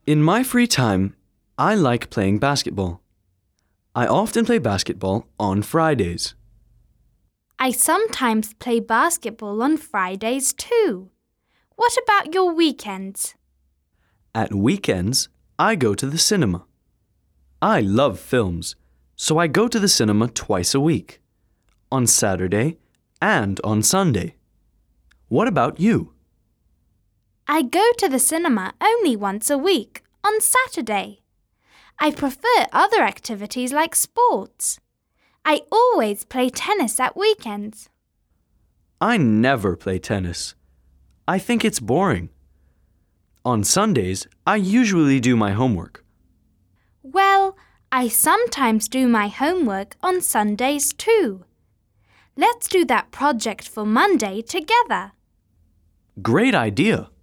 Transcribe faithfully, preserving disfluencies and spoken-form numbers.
In my free time, I like playing basketball. I often play basketball on Fridays. I sometimes play basketball on Fridays too. What about your weekends? At weekends, I go to the cinema. I love films, so I go to the cinema twice a week, on Saturday and on Sunday. What about you? I go to the cinema only once a week, on Saturday. I prefer other activities like sports. I always play tennis at weekends. I never play tennis. I think it's boring. On Sundays, I usually do my homework. Well, I sometimes do my homework on Sundays too. Let's do that project for Monday together. Great idea!